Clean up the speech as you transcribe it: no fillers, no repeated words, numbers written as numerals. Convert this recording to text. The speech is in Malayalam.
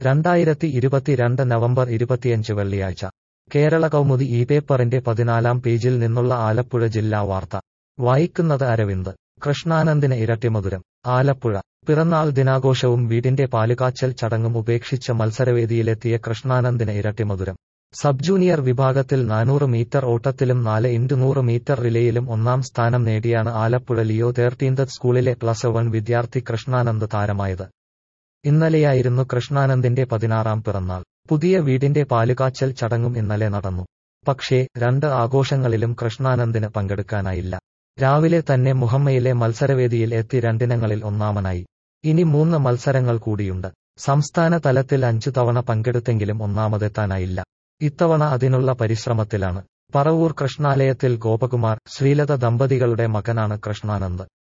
2022 നവംബർ 25 വെള്ളിയാഴ്ച കേരള കൗമുദി ഈ പേപ്പറിന്റെ 14-ാം പേജിൽ നിന്നുള്ള ആലപ്പുഴ ജില്ലാ വാർത്ത വായിക്കുന്നത് അരവിന്ദ്. കൃഷ്ണാനന്ദിന് ഇരട്ടിമധുരം. ആലപ്പുഴ പിറന്നാൾ ദിനാഘോഷവും വീടിന്റെ പാലുകാച്ചൽ ചടങ്ങും ഉപേക്ഷിച്ച് മത്സരവേദിയിലെത്തിയ കൃഷ്ണാനന്ദിന് ഇരട്ടിമധുരം. സബ് ജൂനിയർ വിഭാഗത്തിൽ 400 മീറ്റർ ഓട്ടത്തിലും 4x100 മീറ്റർ റിലേയിലും ഒന്നാം സ്ഥാനം നേടിയാണ് ആലപ്പുഴ ലിയോ 13th സ്കൂളിലെ +1 വിദ്യാർത്ഥി കൃഷ്ണാനന്ദ് താരമായത്. ഇന്നലെയായിരുന്നു കൃഷ്ണാനന്ദിന്റെ 16ാം പിറന്നാൾ. പുതിയ വീടിന്റെ പാലുകാച്ചൽ ചടങ്ങും ഇന്നലെ നടന്നു. പക്ഷേ 2 ആഘോഷങ്ങളിലും കൃഷ്ണാനന്ദിന് പങ്കെടുക്കാനായില്ല. രാവിലെ തന്നെ മുഹമ്മയിലെ മത്സരവേദിയിൽ എത്തി 2 ഇനങ്ങളിൽ ഒന്നാമനായി. ഇനി 3 മത്സരങ്ങൾ കൂടിയുണ്ട്. സംസ്ഥാന തലത്തിൽ 5 തവണ പങ്കെടുത്തെങ്കിലും ഒന്നാമതെത്താനായില്ല. ഇത്തവണ അതിനുള്ള പരിശ്രമത്തിലാണ്. പറവൂർ കൃഷ്ണാലയത്തിൽ ഗോപകുമാർ, ശ്രീലത ദമ്പതികളുടെ മകനാണ് കൃഷ്ണാനന്ദ്.